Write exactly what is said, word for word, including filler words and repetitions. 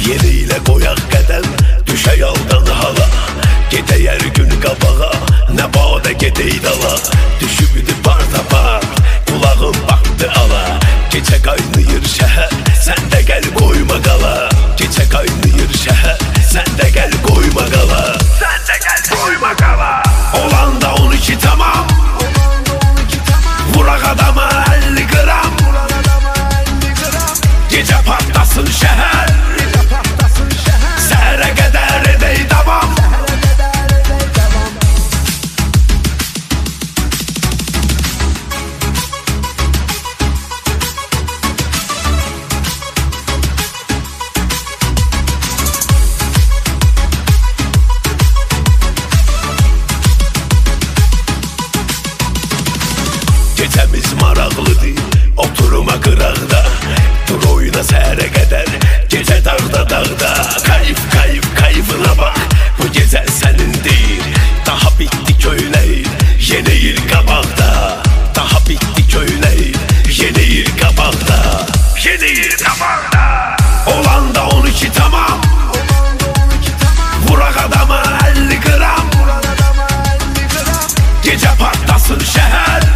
Yeni ile koyak qədəm, düşə yoldan hala. Gedəyər gün qabağa, nə badə gedək dala. Düşübdü bar tapar, qulağım baxdı ala. Gecə qaynayır şəhər, sən də gəl qoyma qala. Gecə qaynayır şəhər, sən də gəl qoyma qala. Sən də gəl qoyma qala. Olanda on iki tamam, vuraq adama əlli qram. Gecə partlasın şəhər, səhərə qədər edək davam. Gecəmiz maraqlıdır, oturuma qıraqda. Dur oyuna səhərə qədər, gecə dağda dağda. Kayıf kayıf kayıfına bax, bu gecə sənin deyil. Daha bitdi köynəyir, yeni il qabaqda. Daha bitdi köynəyir, yeni il qabaqda. Yeni il qabaqda. Olanda on iki tamam, vuraq adama əlli qram. Gecə partlasın şəhər,